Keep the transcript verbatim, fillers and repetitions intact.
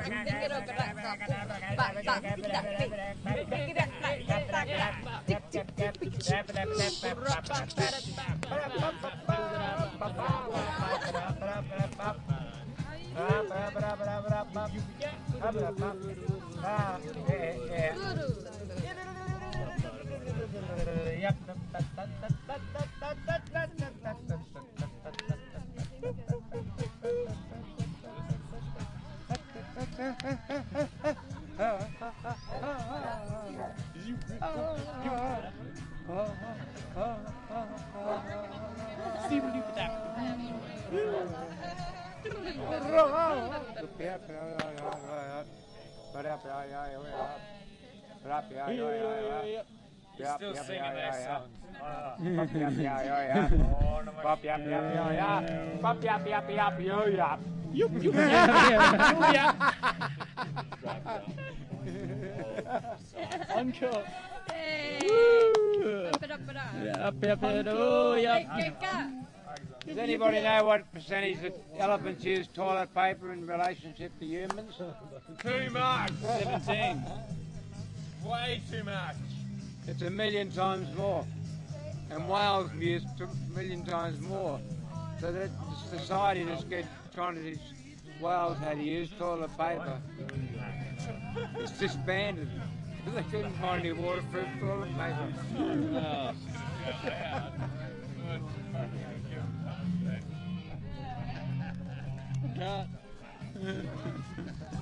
You're still singing those songs. Uncle. Does anybody know what percentage of elephants use toilet paper in relationship to humans? Too much. Seventeen. Way too much. It's a million times more. And whales use a million times more. So that the society just get trying to teach whales how to use toilet paper. It's disbanded. Because they couldn't find any waterproof toilet paper. Oh. God.